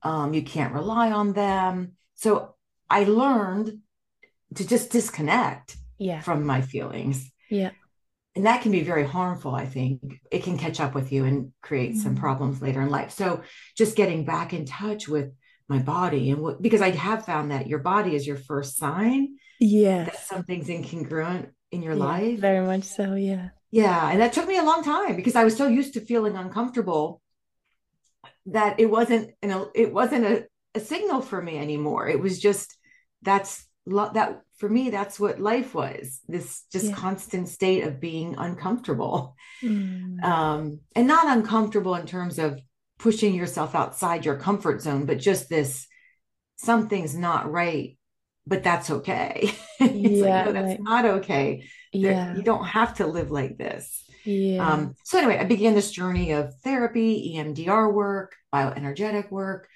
You can't rely on them. So I learned to just disconnect Yeah. from my feelings. Yeah. And that can be very harmful, I think. It can catch up with you and create some Mm. problems later in life. So just getting back in touch with my body and what, because I have found that your body is your first sign that Yes. something's incongruent in your Yeah. life. Very much so. Yeah. Yeah. And that took me a long time because I was so used to feeling uncomfortable that it wasn't a signal for me anymore. It was just that for me, that's what life was, this just Yeah. constant state of being uncomfortable. Mm. And not uncomfortable in terms of pushing yourself outside your comfort zone, but just this something's not right, but that's okay. It's like, Yeah. no, that's Like, not okay. You yeah. don't have to live like this. Yeah. So anyway, I began this journey of therapy, EMDR work, bioenergetic work,